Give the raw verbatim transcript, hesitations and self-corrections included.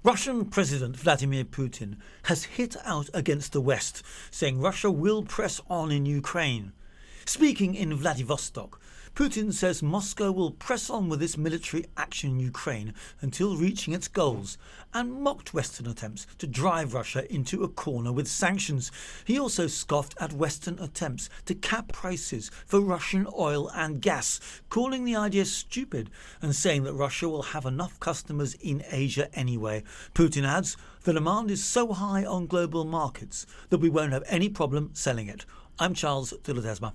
Russian President Vladimir Putin has hit out against the West, saying Russia will press on in Ukraine. Speaking in Vladivostok, Putin says Moscow will press on with its military action in Ukraine until reaching its goals, and mocked Western attempts to drive Russia into a corner with sanctions. He also scoffed at Western attempts to cap prices for Russian oil and gas, calling the idea stupid and saying that Russia will have enough customers in Asia anyway. Putin adds, the demand is so high on global markets that we won't have any problem selling it. I'm Charles de Ledesma.